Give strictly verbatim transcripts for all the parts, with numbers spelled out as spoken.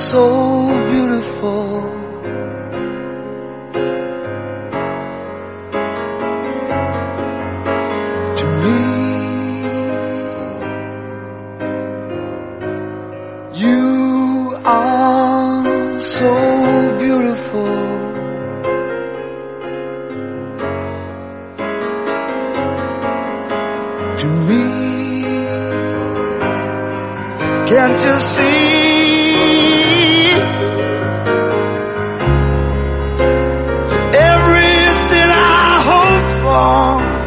so beautiful. To me, you are so beautiful. To me, can't you see? Everything I hope for,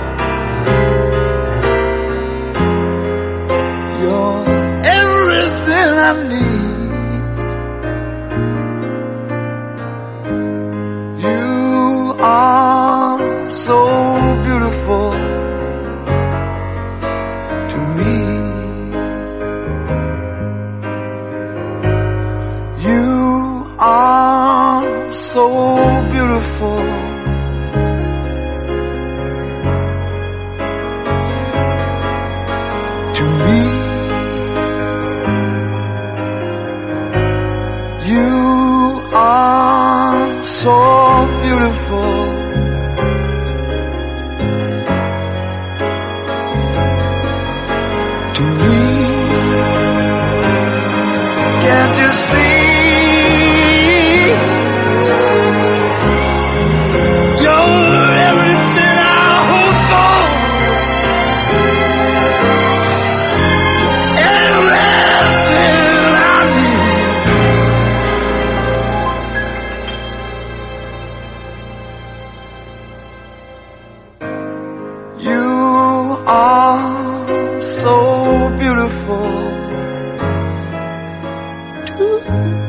you're everything I need. You are so beautiful to me. You are so beautiful. To me, you are so beautiful. To me, can't you see? You are so beautiful.